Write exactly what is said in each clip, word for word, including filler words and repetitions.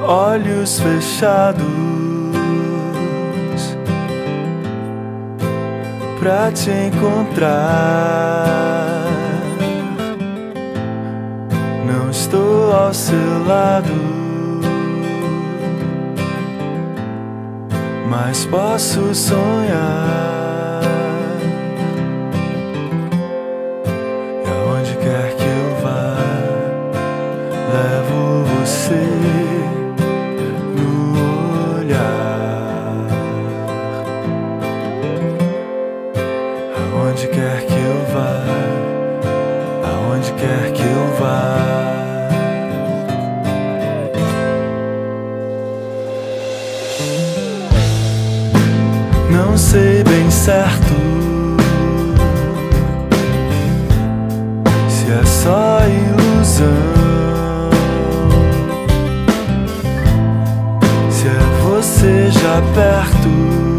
olhos fechados pra te encontrar. Não estou ao seu lado, mas posso sonhar. E aonde quer que eu vá, levo você no olhar. Aonde quer que eu vá, aonde quer que eu vá. Não sei bem certo se é só ilusão, se é você já perto,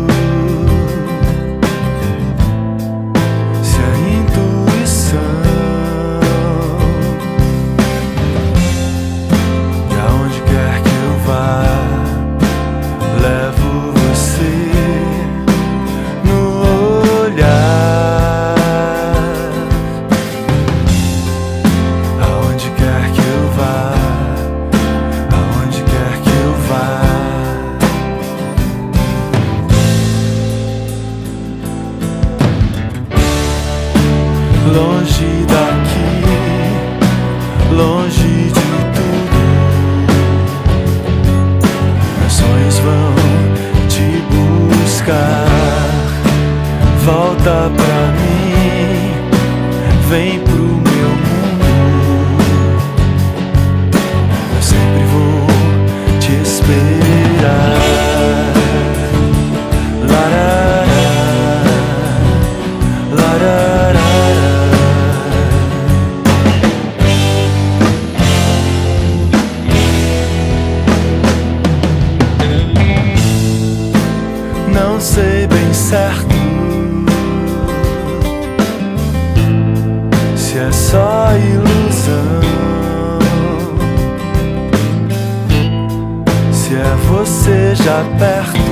se é intuição. E aonde quer que eu vá, levo você no olhar. Aonde quer que eu vá, aonde quer que eu vá. Longe daqui, longe de tudo, meus sonhos vão te buscar. Volta pra mim, vem pro meu mundo. Eu sempre vou te esperar. Larará, larará. Não sei bem certo se é só ilusão, se é você já perto,